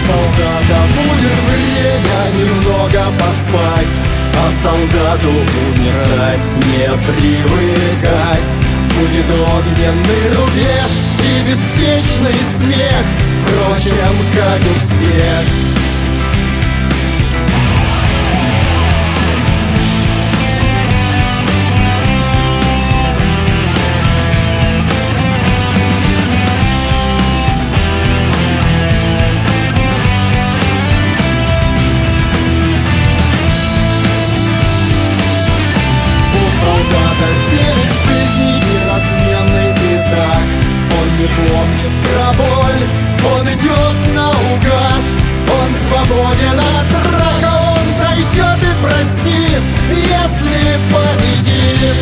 солдата будет время немного поспать, а солдату умирать не привыкать. Будет огненный рубеж и беспечный смех, впрочем, как у всех. Помнит про боль, он идет наугад, он свободен от рака, он дойдет и простит, если победит.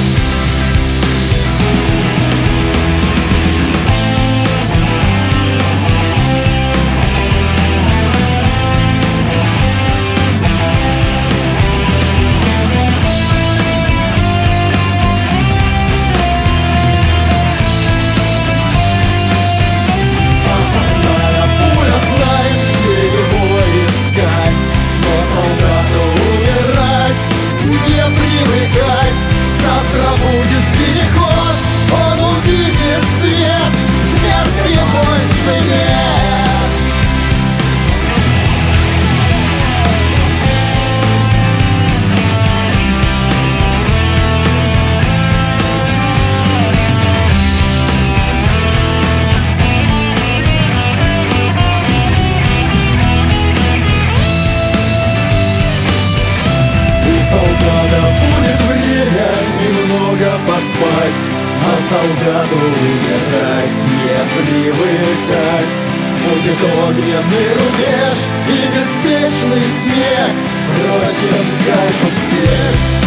Поспать, а солдату умирать не привыкать. Будет огненный рубеж и беспечный смех, впрочем, как у всех.